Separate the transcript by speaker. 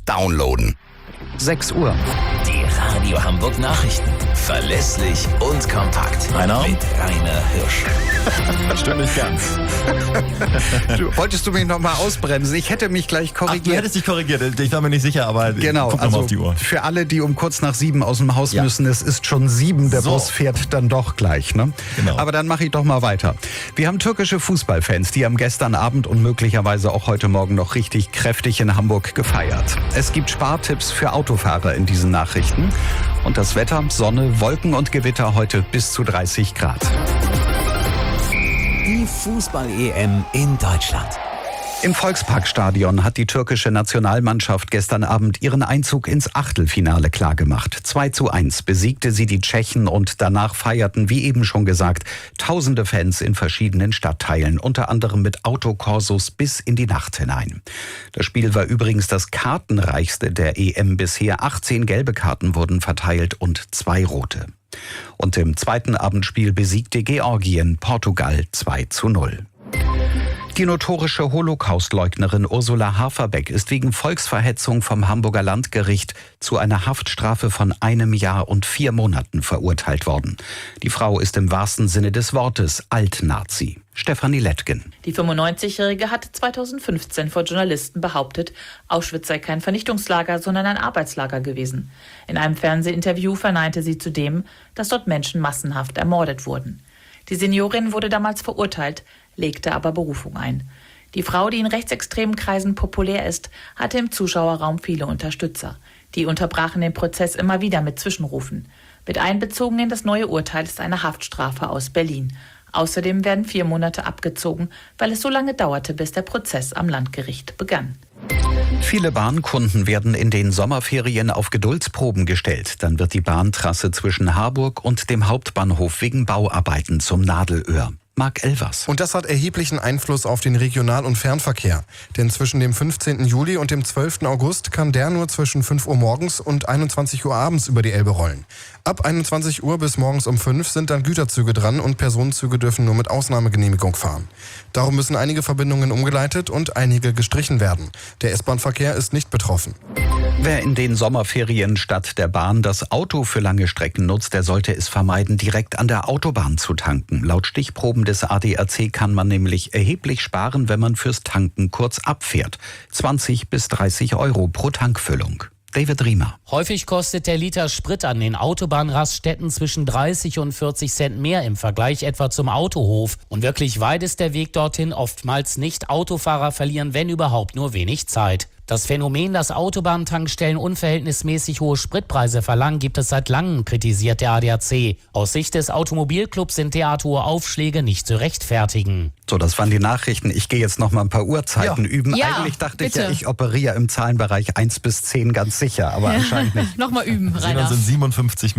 Speaker 1: downloaden.
Speaker 2: 6 Uhr.
Speaker 3: Die Radio Hamburg Nachrichten. Verlässlich und kompakt.
Speaker 1: Rainer?
Speaker 3: Mit Rainer Hirsch.
Speaker 1: Stimmt nicht ganz.
Speaker 2: Wolltest du mich nochmal ausbremsen? Ich hätte mich gleich
Speaker 1: Ach, du
Speaker 2: korrigiert.
Speaker 1: hättest dich korrigiert. Ich war mir nicht sicher, aber
Speaker 2: Genau,
Speaker 1: guck noch mal auf die Uhr.
Speaker 2: für alle, die um kurz nach 7 aus dem Haus müssen, es ist schon 7, der
Speaker 1: So.
Speaker 2: Bus fährt dann doch gleich. Ne?
Speaker 1: Genau.
Speaker 2: Aber dann mache ich doch mal weiter. Wir haben türkische Fußballfans, die haben gestern Abend und möglicherweise auch heute Morgen noch richtig kräftig in Hamburg gefeiert. Es gibt Spartipps für Autofahrer in diesen Nachrichten. Und das Wetter, Sonne, Wolken und Gewitter heute bis zu 30 Grad.
Speaker 3: Die Fußball-EM in Deutschland.
Speaker 2: Im Volksparkstadion hat die türkische Nationalmannschaft gestern Abend ihren Einzug ins Achtelfinale klargemacht. 2:1 besiegte sie die Tschechen und danach feierten, wie eben schon gesagt, tausende Fans in verschiedenen Stadtteilen, unter anderem mit Autokorsos bis in die Nacht hinein. Das Spiel war übrigens das kartenreichste der EM bisher. 18 gelbe Karten wurden verteilt und 2 rote. Und im zweiten Abendspiel besiegte Georgien Portugal 2:0. Die notorische Holocaustleugnerin Ursula Haferbeck ist wegen Volksverhetzung vom Hamburger Landgericht zu einer Haftstrafe von 1 Jahr und 4 Monaten verurteilt worden. Die Frau ist im wahrsten Sinne des Wortes Altnazi. Stefanie Lettgen.
Speaker 4: Die 95-Jährige hatte 2015 vor Journalisten behauptet, Auschwitz sei kein Vernichtungslager, sondern ein Arbeitslager gewesen. In einem Fernsehinterview verneinte sie zudem, dass dort Menschen massenhaft ermordet wurden. Die Seniorin wurde damals verurteilt, legte aber Berufung ein. Die Frau, die in rechtsextremen Kreisen populär ist, hatte im Zuschauerraum viele Unterstützer. Die unterbrachen den Prozess immer wieder mit Zwischenrufen. Mit einbezogen in das neue Urteil ist eine Haftstrafe aus Berlin. Außerdem werden 4 Monate abgezogen, weil es so lange dauerte, bis der Prozess am Landgericht begann.
Speaker 2: Viele Bahnkunden werden in den Sommerferien auf Geduldsproben gestellt. Dann wird die Bahntrasse zwischen Harburg und dem Hauptbahnhof wegen Bauarbeiten zum Nadelöhr. Marc Elvers.
Speaker 5: Und das hat erheblichen Einfluss auf den Regional- und Fernverkehr. Denn zwischen dem 15. Juli und dem 12. August kann der nur zwischen 5 Uhr morgens und 21 Uhr abends über die Elbe rollen. Ab 21 Uhr bis morgens um 5 sind dann Güterzüge dran und Personenzüge dürfen nur mit Ausnahmegenehmigung fahren. Darum müssen einige Verbindungen umgeleitet und einige gestrichen werden. Der S-Bahn-Verkehr ist nicht betroffen.
Speaker 2: Wer in den Sommerferien statt der Bahn das Auto für lange Strecken nutzt, der sollte es vermeiden, direkt an der Autobahn zu tanken. Laut Stichproben des ADAC kann man nämlich erheblich sparen, wenn man fürs Tanken kurz abfährt. 20 bis 30 Euro pro Tankfüllung. David Riemer.
Speaker 6: Häufig kostet der Liter Sprit an den Autobahnraststätten zwischen 30 und 40 Cent mehr im Vergleich etwa zum Autohof. Und wirklich weit ist der Weg dorthin oftmals nicht. Autofahrer verlieren, wenn überhaupt, nur wenig Zeit. Das Phänomen, dass Autobahntankstellen unverhältnismäßig hohe Spritpreise verlangen, gibt es seit langem, kritisiert der ADAC. Aus Sicht des Automobilclubs sind derart hohe Aufschläge nicht zu rechtfertigen.
Speaker 2: So, das waren die Nachrichten. Ich gehe jetzt noch mal ein paar Uhrzeiten üben.
Speaker 7: Ja,
Speaker 2: Eigentlich dachte ich
Speaker 7: bitte.
Speaker 2: ja, ich operiere im Zahlenbereich 1 bis 10 ganz sicher, aber anscheinend nicht.
Speaker 7: Nochmal üben,
Speaker 1: Wir sehen
Speaker 7: Rainer.
Speaker 1: uns in 57